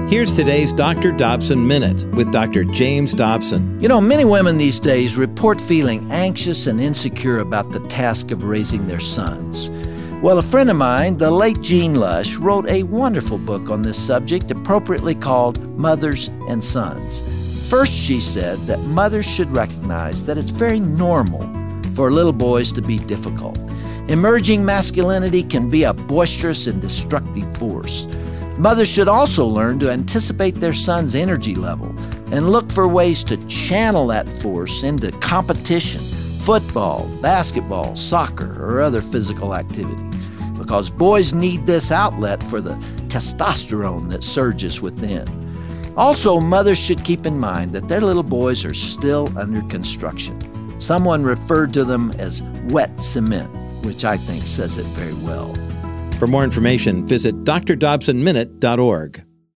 Here's today's Dr. Dobson Minute with Dr. James Dobson. You know, many women these days report feeling anxious and insecure about the task of raising their sons. Well, a friend of mine, the late Jean Lush, wrote a wonderful book on this subject, appropriately called Mothers and Sons. First, she said that mothers should recognize that it's very normal for little boys to be difficult. Emerging masculinity can be a boisterous and destructive force. Mothers should also learn to anticipate their son's energy level and look for ways to channel that force into competition, football, basketball, soccer, or other physical activity. Because boys need this outlet for the testosterone that surges within. Also, mothers should keep in mind that their little boys are still under construction. Someone referred to them as wet cement, which I think says it very well. For more information, visit drdobsonminute.org.